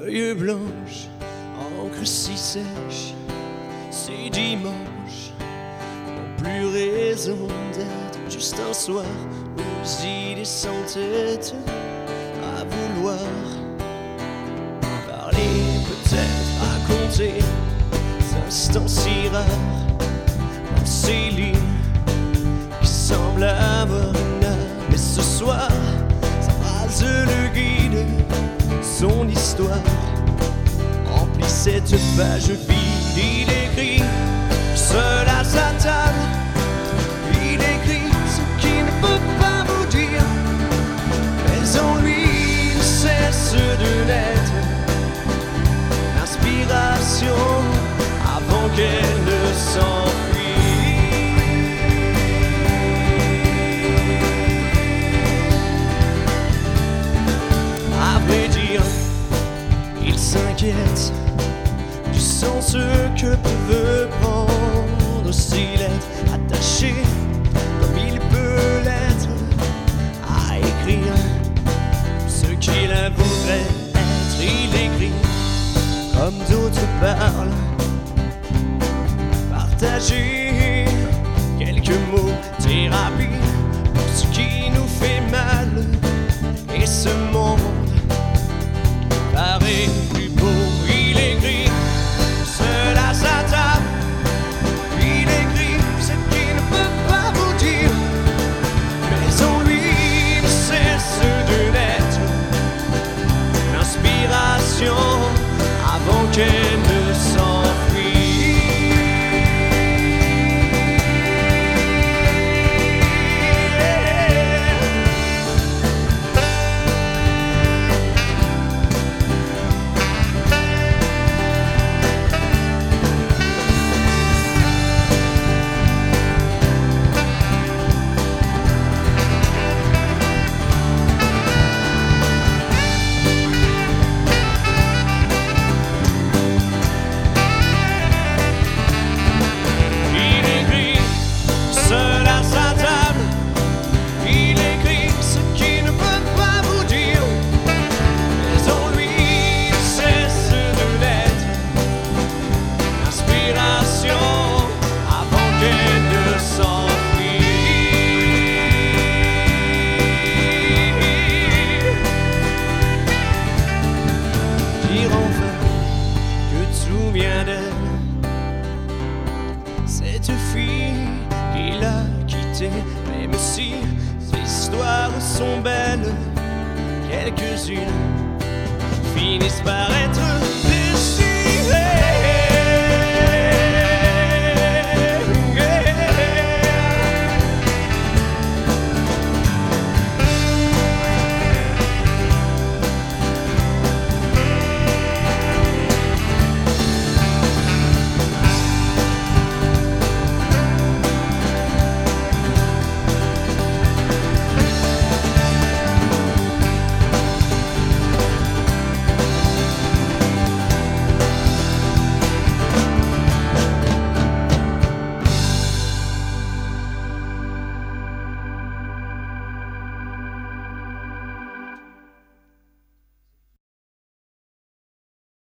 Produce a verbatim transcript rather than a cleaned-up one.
Feuilles blanches, encre si sèche, ces dimanches n'ont plus raison d'être. Juste un soir, aux idées sans tête, à vouloir parler, peut-être raconter des instants si rares dans ces lignes qui semblent avoir une âme. Et ce soir, sa phrase le guide, son histoire remplit cette page vide. Il écrit seul à sa table, il écrit ce qu'il ne peut pas vous dire, mais en lui ne cesse de naître l'inspiration avant qu'elle ne s'enfuit. À vrai dire, il s'inquiète du sens que peuvent prendre ces lettres, attachées comme il peut l'être à écrire ce qu'il voudrait être. Il écrit comme d'autres parlent, partager quelques mots, thérapie pour ce qui nous fait mal. Et ce monde paraît plus beau. Il écrit seul à sa table, il écrit ce qu'il ne peut pas vous dire, mais en lui ne cesse de naître l'inspiration avant qu'elle ne s'enfuit. Cette fille qu'il a quittée, même si ces histoires sont belles, quelques-unes finissent par être